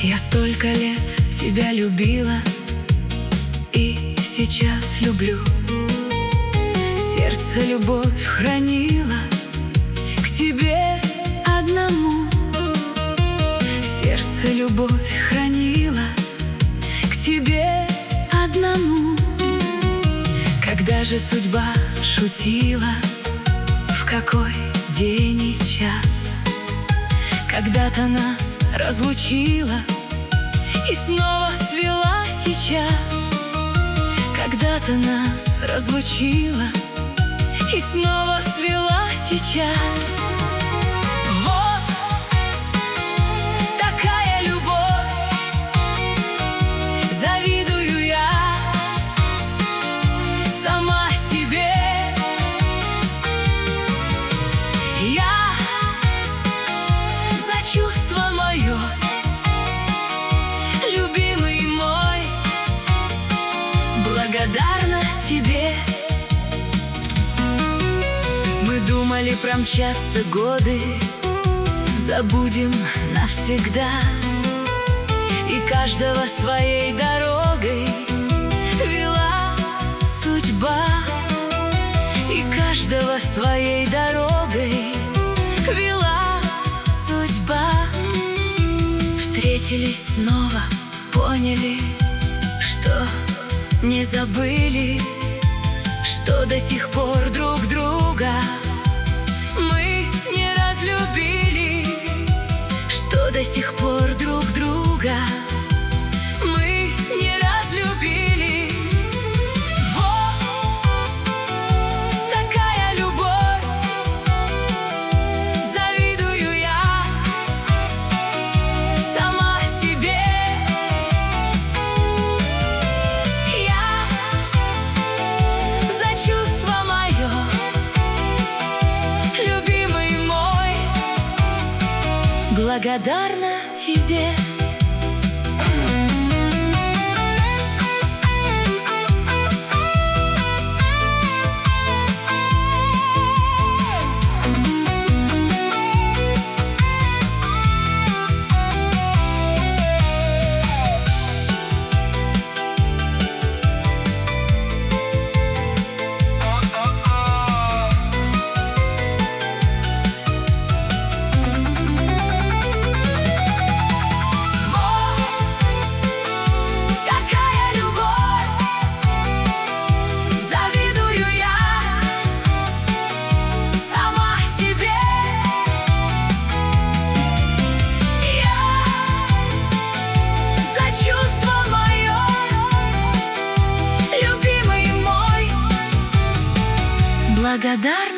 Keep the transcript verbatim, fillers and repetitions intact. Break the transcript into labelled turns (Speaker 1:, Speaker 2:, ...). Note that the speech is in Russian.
Speaker 1: Я столько лет тебя любила и сейчас люблю. Сердце любовь хранила к тебе одному. Сердце любовь хранила к тебе одному. Когда же судьба шутила, в какой день и час, когда-то нас разлучила и снова свела сейчас. Когда-то нас разлучила и снова свела сейчас. Вот такая любовь, завидую я сама себе. Я за чувство мое, любимый мой, благодарна тебе. Мы думали, промчатся годы, забудем навсегда, и каждого своей дорогой вела судьба, и каждого своей дорогой вела судьба. Встретились снова, поняли, что не забыли, что до сих пор друг друга мы не разлюбили, что до сих пор друг друга мы не разлюбили. Вот такая любовь, завидую я сама себе. Я за чувство мое, любимый мой, благодарна тебе. Благодарна